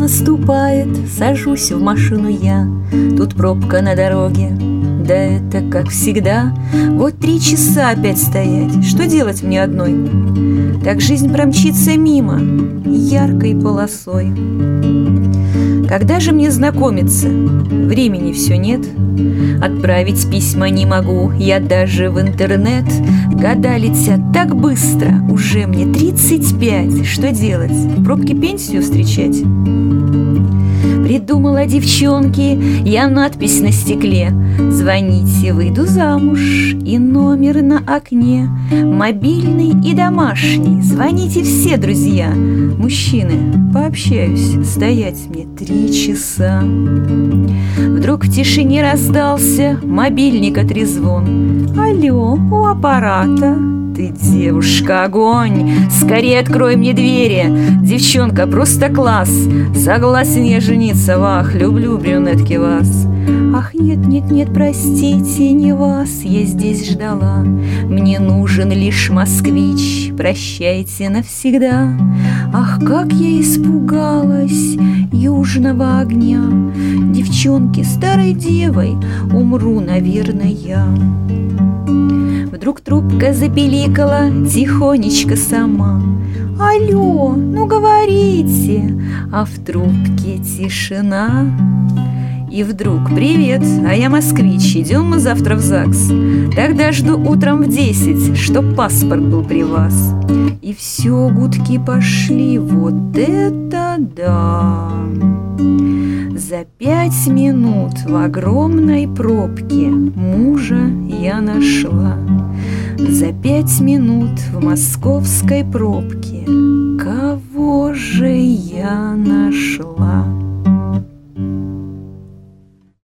наступает, сажусь в машину я. Тут пробка на дороге, да это как всегда. Вот 3 часа опять стоять, что делать мне одной? Так жизнь промчится мимо яркой полосой. Когда же мне знакомиться? Времени все нет. Отправить письма не могу я даже в интернет. Года летят так быстро, уже мне 35. Что делать? В пробке пенсию встречать? Придумала девчонки я надпись на стекле: звоните, выйду замуж, и номер на окне. Мобильный и домашний, звоните все, друзья. Мужчины, пообщаюсь, стоять мне 3 часа. Вдруг в тишине раздался мобильника трезвон. Алло, у аппарата. Ты, девушка, огонь, скорее открой мне двери. Девчонка, просто класс. Согласен я жениться, вах, люблю брюнетки вас. Ах, нет, простите, не вас я здесь ждала. Мне нужен лишь москвич, прощайте навсегда. Ах, как я испугалась южного огня. Девчонки, старой девой умру, наверное, я. Вдруг трубка запеликала тихонечко сама. Алло, ну говорите, а в трубке тишина. И вдруг: привет, а я москвич, идем мы завтра в ЗАГС. Тогда жду утром в 10, чтоб паспорт был при вас. И все, гудки пошли, вот это да! За 5 минут в огромной пробке мужа я нашла. За 5 минут в московской пробке кого же я нашла?